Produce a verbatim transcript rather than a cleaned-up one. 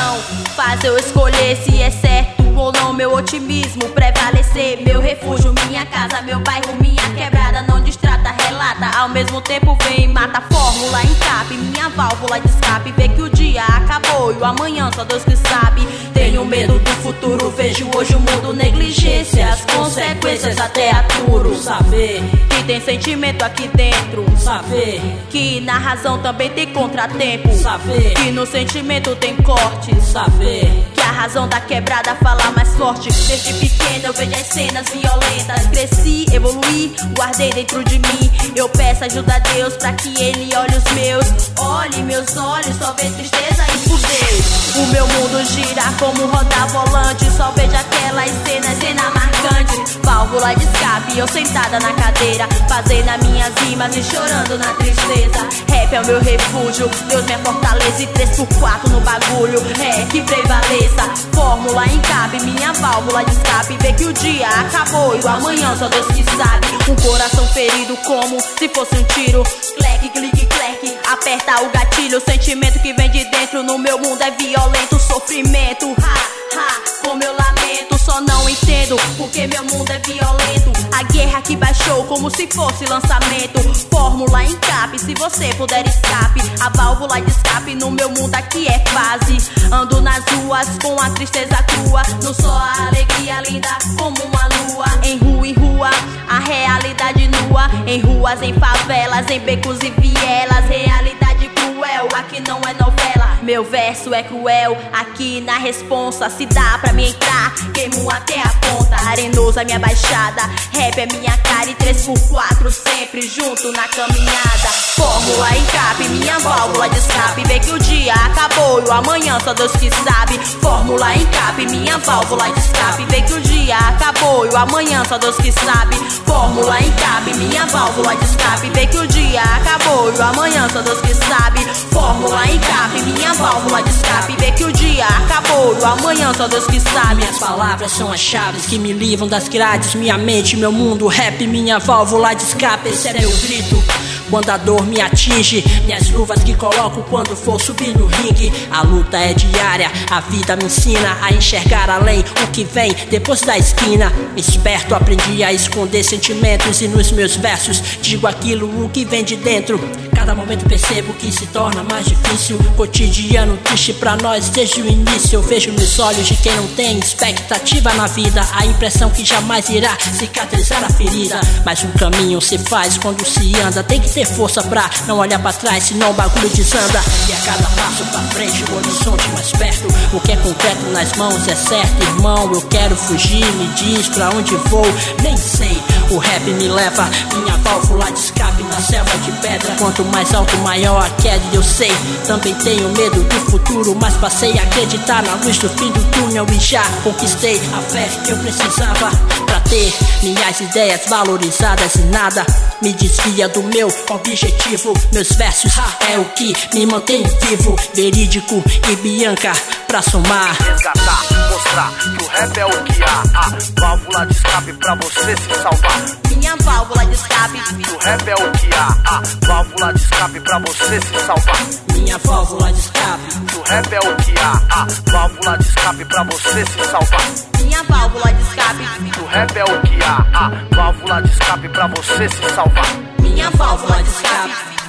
razão faz eu escolher se é certo ou não meu otimismo prevalecer. Meu refúgio, minha casa, meu bairro, minha quebrada não distrata, relata, ao mesmo tempo vem e mata. Fórmula encape, minha válvula de escape, vê que o dia acabou e o amanhã só Deus que sabe. Tenho medo do futuro, vejo hoje o mundo negligência, as consequências até aturo. Saber que tem sentimento aqui dentro, saber que na razão também tem contratempo, saber que no sentimento tem cortes, saber que a razão da quebrada fala mais forte. Desde pequena eu vejo as cenas violentas, cresci, evoluí, guardei dentro de mim. Eu peço ajuda a Deus pra que Ele olhe os meus. Olhe meus olhos, só vê tristeza e fudeu. O meu mundo gira como rodar volante, só vejo aquelas cenas, cena marcante. Válvula de escape, eu sentada na cadeira, fazendo as minhas rimas e chorando na tristeza. Rap é o meu refúgio, Deus minha fortaleza, e três por quatro no bagulho, é que prevaleça. Fórmula encape, minha válvula de escape, vê que o dia acabou e o amanhã só Deus que sabe. Um coração ferido como se fosse um tiro, cleque, clique, cleque, aperta o gatilho. O sentimento que vem de dentro no meu mundo é violento, sofrimento, ha, ha, como eu lamento. Só não entendo porque meu mundo é violento. A guerra que baixou como se fosse lançamento. Fórmula encape, se você puder escape. A válvula de escape no meu mundo aqui é fase. Ando nas ruas com a tristeza crua, não só a alegria linda como uma lua. Em rua em rua, a realidade nua. Em ruas, em favelas, em becos e vielas. Realidade cruel, aqui não é novela. Meu verso é cruel, aqui na responsa. Se dá pra me entrar, queimo até a ponta. Arenoso é minha baixada, rap é minha cara, e três por quatro sempre junto na caminhada. Fórmula encape, minha válvula de escape, vê que o dia acabou e o amanhã só Deus que sabe. Fórmula encape, minha válvula de escape, vê que o dia acabou e o amanhã só Deus que sabe. Fórmula encape, minha válvula de escape, vê que o dia acabou e o amanhã só Deus que sabe. Fórmula encape, minha válvula de escape, vê que o dia acabou e o amanhã só Deus que sabe. Minhas palavras são as chaves que me livram das grades, minha mente, meu mundo, rap, minha válvula de escape. Esse é meu grito quando a dor me atinge, minhas luvas que coloco quando for subir no ringue. A luta é diária, a vida me ensina a enxergar além o que vem depois da esquina. Esperto, aprendi a esconder sentimentos e nos meus versos digo aquilo o que vem de dentro. Cada momento percebo que se torna mais difícil, cotidiano triste pra nós desde o início. Eu vejo nos olhos de quem não tem expectativa na vida, a impressão que jamais irá cicatrizar a ferida. Mas um caminho se faz quando se anda, tem que ter força pra não olhar pra trás, senão o bagulho desanda. E a cada passo pra frente o horizonte mais perto, o que é concreto nas mãos é certo, irmão. Eu quero fugir, me diz pra onde vou, nem sei. O rap me leva, minha válvula de escape na selva de pedra. Quanto mais alto, maior a queda, e eu sei. Também tenho medo do futuro, mas passei a acreditar na luz do fim do túnel e já conquistei a fé que eu precisava pra ter minhas ideias valorizadas, e nada me desvia do meu objetivo. Meus versos é o que me mantém vivo, verídico e Bianca pra somar. Resgatar, mostrar que o rap é o que há, a válvula de escape pra você se salvar. Minha válvula de escape, que o rap é o que há, a válvula de escape pra você se salvar. Minha válvula de escape, que o rap é o que há, a válvula de escape pra você se salvar. Minha válvula de escape, que o rap é o que há, a válvula de escape pra você se salvar. Minha válvula de escape.